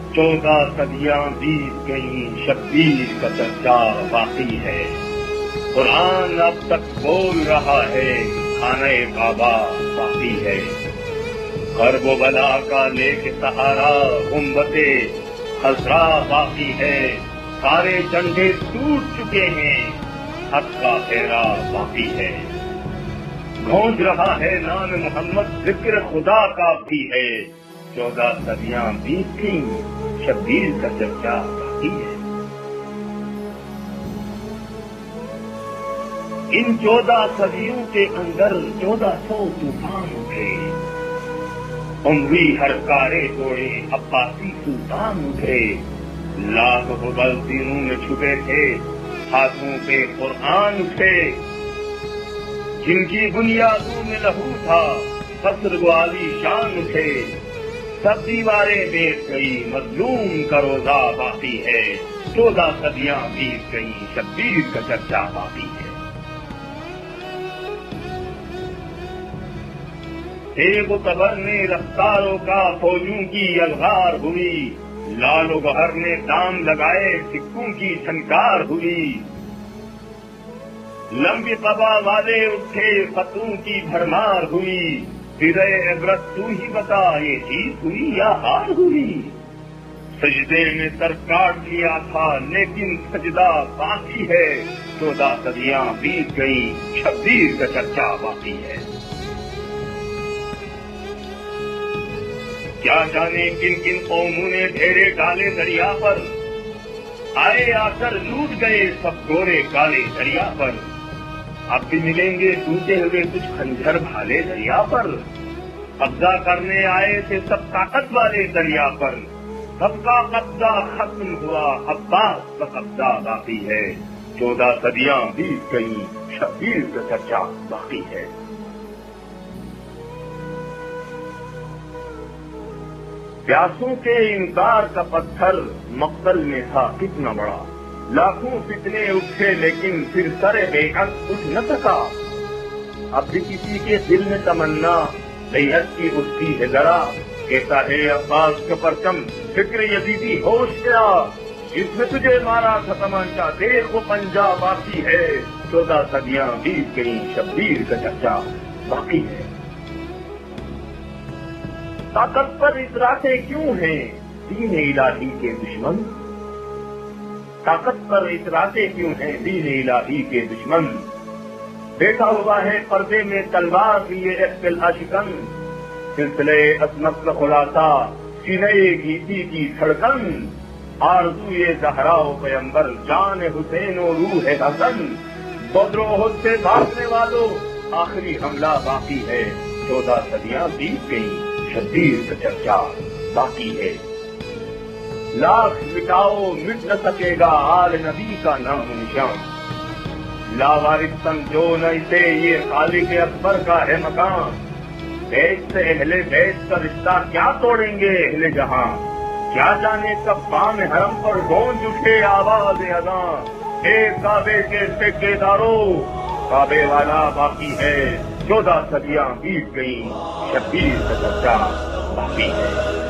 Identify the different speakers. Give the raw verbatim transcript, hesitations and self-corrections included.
Speaker 1: چودہ صدیاں بیت گئیں، شبیر کا چرچا باقی ہے۔ قرآن اب تک بول رہا ہے، خانہ کعبہ باقی ہے۔ غرب و بلا کا لے کے سہارا گنبد خضرا باقی ہے۔ سارے جھنڈے ٹوٹ چکے ہیں، حق کا پھیرا باقی ہے۔ گونج رہا ہے نام محمد، ذکر خدا کا بھی ہے۔ چودہ صدیاں بیت گئیں، شبیر کا چرچا باقی ہے۔ ان چودہ صدیوں کے اندر چودہ سو طوفان اٹھے، عمری ہر کارے توڑے عباسی سلطان اٹھے۔ لاکھ حبل دینوں میں چھپے تھے، ہاتھوں پہ قرآن اٹھے۔ جن کی بنیادوں میں لہو تھا، فخر والی شان اٹھے۔ سب دیواریں بیٹھ گئی، مظلوم کا روزہ باقی ہے۔ چودہ صدیاں بیت گئیں، شبیر کا چرچا باقی ہے۔ ایک تبر نے رفتاروں کا فوجوں کی یلغار ہوئی، لال و گہر نے دام لگائے سکوں کی چھنکار ہوئی۔ لمبی قبا والے اٹھے، فتوں کی بھرمار ہوئی۔ فضے عبرت تو ہی بتا، یہ جیت ہوئی یا ہار ہوئی؟ سجدے میں سر کاٹ لیا تھا، لیکن سجدہ باقی ہے۔ چودہ صدیاں بیت گئیں، شبیر کا چرچا باقی ہے۔ کیا جانے کن کن قوموں نے ڈھیرے ڈالے دریا پر، آئے آ کر لوٹ گئے سب گورے کالے دریا پر۔ اب بھی ملیں گے ٹوٹے ہوئے کچھ خنجر بھالے دریا پر۔ قبضہ کرنے آئے تھے سب طاقت والے دریا پر۔ سب کا قبضہ ختم ہوا، عباس کا قبضہ باقی ہے۔ چودہ صدیاں بیت گئیں، شبیر کا چرچا باقی ہے۔ پیاسوں کے انکار کا پتھر مقتل میں تھا کتنا بڑا۔ لاکھوں فتنے اٹھے لیکن پھر سر بے عقل اٹھ نہ سکا۔ اب بھی کسی کے دل میں تمنا بیعت کی اٹھتی ہے ذرا، کہتا ہے عباس کا پرچم فکر یزیدی ہوش گیا۔ جس میں تجھے مارا تھا تمانچہ، دیر وہ پنجہ باقی ہے۔ چودہ صدیاں بیت گئیں، شبیر کا چرچا باقی ہے۔ طاقت پر اتراتے کیوں ہیں دین الہی کے دشمن؟ طاقت پر اتراتے کیوں ہیں دین الہی کے دشمن؟ بیٹھا ہوا ہے پردے میں تلوار لیے اختلاف شکن، سلسلے عصمت کا خلاصہ سینے گیتی کی دھڑکن۔ آرزوئے زہرا و پیمبر، جان حسین و روح حسن، بدر و احد سے بھاگنے والوں آخری حملہ باقی ہے۔ چودہ صدیاں بیت گئیں، شبیر کا چرچا باقی ہے۔ لاکھ مٹاؤ مٹ نہ سکے گا آل نبی کا نام و نشان۔ لاوارث سمجھو نہ اسے، یہ خالق اکبر کا ہے مکان۔ بیت سے اہل بیت کا رشتہ کیا توڑیں گے اہل جہاں؟ کیا جانے کب بام حرم پر گونج اٹھے آواز اذان۔ اے کعبے کے ٹھیکے دارو، کعبے والا باقی ہے۔ چودہ صدیاں بیت گئیں، شبیر کا چرچا باقی ہے۔